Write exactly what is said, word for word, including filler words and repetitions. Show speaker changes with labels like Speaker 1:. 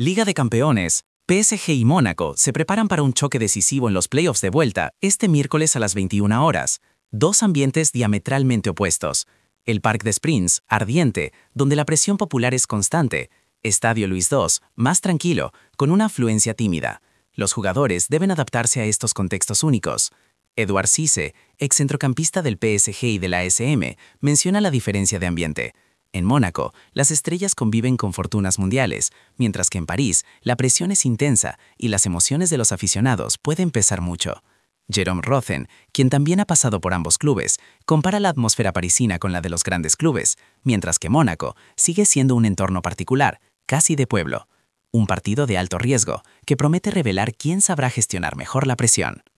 Speaker 1: Liga de Campeones, P S G y Mónaco se preparan para un choque decisivo en los playoffs de vuelta este miércoles a las veintiuna horas. Dos ambientes diametralmente opuestos. El Parc des Princes, ardiente, donde la presión popular es constante. Estadio Luis dos, más tranquilo, con una afluencia tímida. Los jugadores deben adaptarse a estos contextos únicos. Edouard Cissé, ex centrocampista del P S G y de la A S M, menciona la diferencia de ambiente. En Mónaco, las estrellas conviven con fortunas mundiales, mientras que en París, la presión es intensa y las emociones de los aficionados pueden pesar mucho. Jérôme Rotten, quien también ha pasado por ambos clubes, compara la atmósfera parisina con la de los grandes clubes, mientras que Mónaco sigue siendo un entorno particular, casi de pueblo. Un partido de alto riesgo, que promete revelar quién sabrá gestionar mejor la presión.